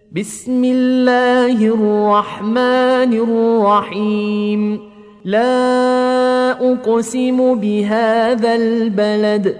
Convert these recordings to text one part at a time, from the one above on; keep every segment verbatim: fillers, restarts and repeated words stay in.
بسم الله الرحمن الرحيم لا أقسم بهذا البلد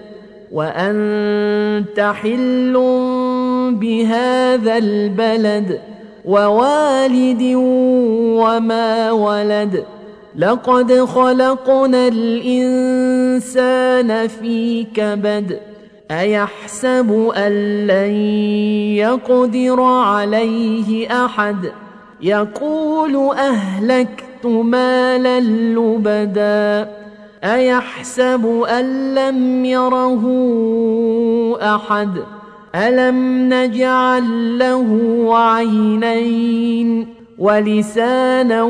وأنت حل بهذا البلد ووالد وما ولد لقد خلقنا الإنسان في كبد أيحسب أن لن يقدر عليه أحد يقول أهلكت مالا لبدا أيحسب أن لم يره أحد ألم نجعل له عينين ولسانا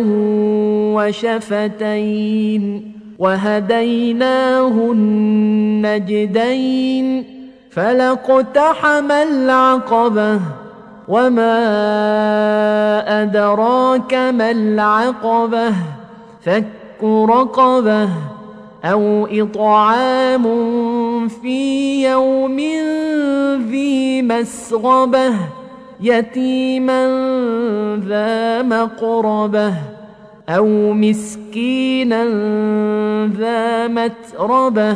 وشفتين وهديناه النجدين فلاقتحم العقبة وما أدراك ما العقبة فك رقبة أو إطعام في يوم ذي مسغبة يتيما ذا مقربة أو مسكينا ذا متربة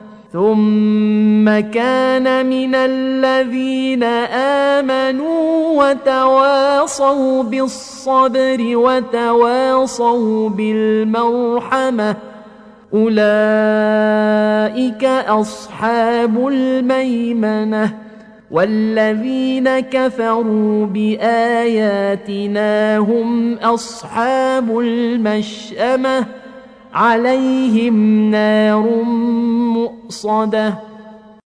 ثم كان من الذين آمنوا وتواصوا بالصبر وتواصوا بالمرحمة أولئك أصحاب الميمنة والذين كفروا بآياتنا هم أصحاب المشأمة عليهم نار مؤصدة